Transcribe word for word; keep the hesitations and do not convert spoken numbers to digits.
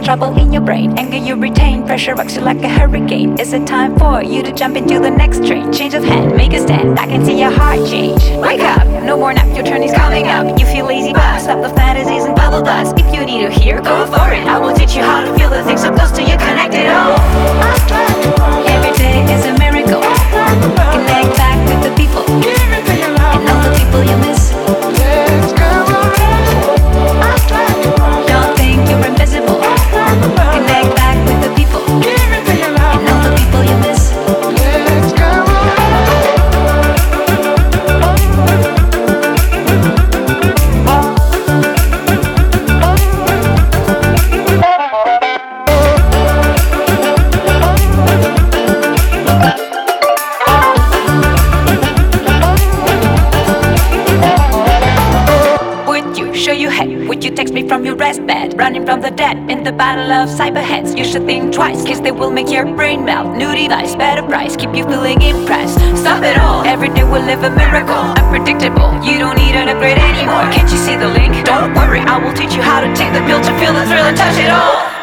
trouble in your brain. Anger you retain, pressure rocks you like a hurricane. Is it time for you to jump into the next train? Change of hand, make a stand, I can see your heart change. Wake up, no more nap, your turn is coming up. You feel lazy but stop the fantasies and bubble dust. If you need to hear, go for it. I will teach you how to feel the things so close to you, connect it all. Every day is a miracle. Connect back with the people and all the people you miss. Don't think you're invisible. Connect back with the people and all the people you miss. Show you head, would you text me from your rest bed? Running from the dead in the battle of cyberheads. You should think twice, cause they will make your brain melt. New device, better price, keep you feeling impressed. Stop it all, every day we'll live a miracle. Unpredictable, you don't need an upgrade anymore. Can't you see the link? Don't worry, I will teach you how to take the pill to feel the thrill and touch it all.